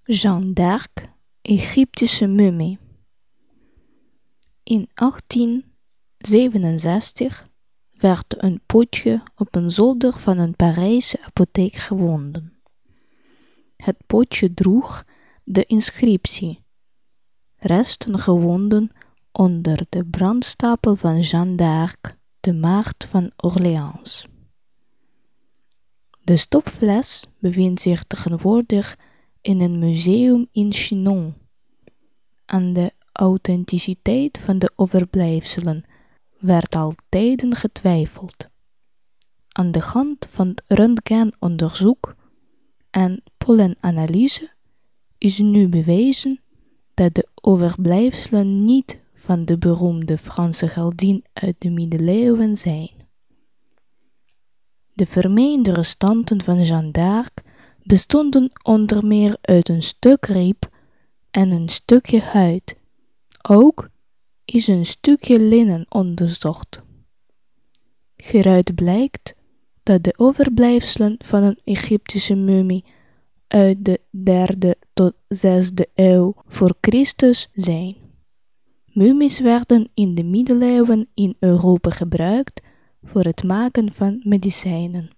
Jeanne d'Arc, Egyptische mummie. In 1867 werd een potje op een zolder van een Parijse apotheek gevonden. Het potje droeg de inscriptie: resten gevonden onder de brandstapel van Jeanne d'Arc, de maagd van Orléans. De stopfles bevindt zich tegenwoordig in een museum in Chinon. Aan de authenticiteit van de overblijfselen werd al tijden getwijfeld. Aan de hand van röntgenonderzoek en pollenanalyse is nu bewezen dat de overblijfselen niet van de beroemde Franse heldin uit de middeleeuwen zijn. De vermeende restanten van Jeanne d'Arc bestonden onder meer uit een stuk riep en een stukje huid. Ook is een stukje linnen onderzocht. Hieruit blijkt dat de overblijfselen van een Egyptische mummie uit de 3e tot 6e eeuw voor Christus zijn. Mummies werden in de middeleeuwen in Europa gebruikt voor het maken van medicijnen.